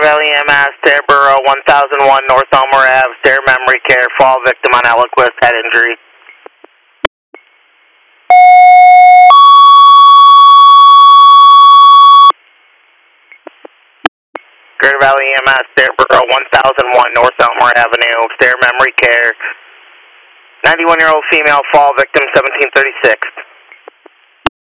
Valley EMS, Terreboro 1001 North Elmer Ave, Stair Memory Care, fall victim on Eliquis, head injury. Greater Valley EMS, Terreboro 1001 North Elmer Avenue, Stair Memory Care, 91-year-old female, fall victim 1736.